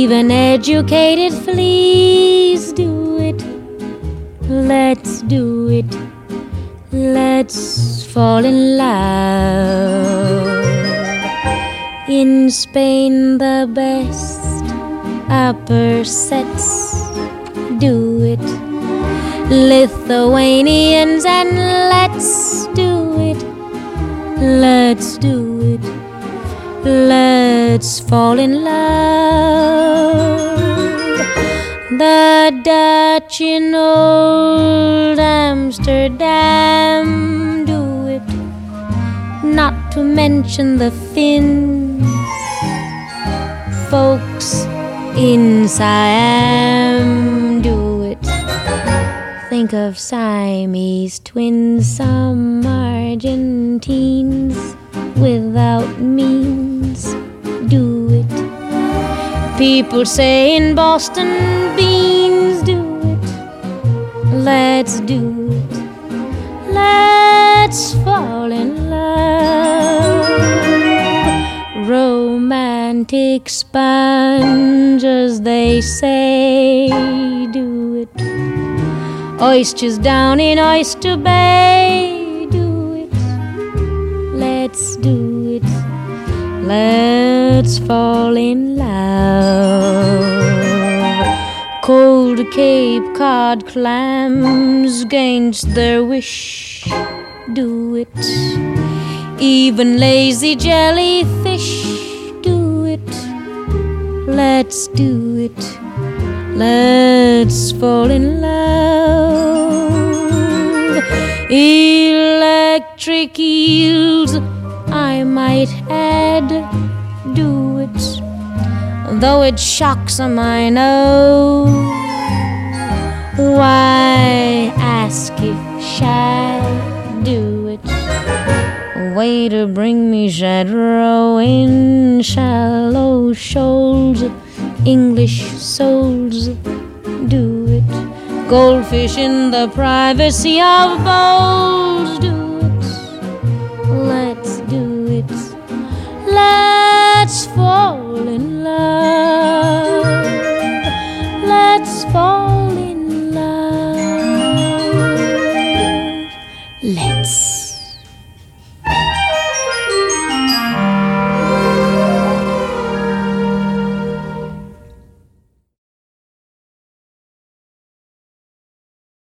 even educated fleas do it. Let's do it. Let's fall in love. In Spain the best upper sets do it. Lithuanians, and let's do it. Let's do it. Let's fall in love. The Dutch in old Amsterdam do it. Not to mention the Finns. Folks in Siam do it. Think of Siamese twins, some Argentines without means do it. People say in Boston beans do it. Let's do it. Let's fall in love. Romantic sponges, they say, do it. Oysters down in Oyster Bay do it. Let's do it. Let's fall in love. Cold Cape Cod clams against their wish do it. Even lazy jellyfish do it. Let's do it. Let's fall in love. Electric eels, I might add, do it. Though it shocks them, I know. Why ask if shall do it? Waiter, bring me shad roe in shallow shoals. English souls do it. Goldfish in the privacy of bowls do it. Let's do it. Let's fall in love.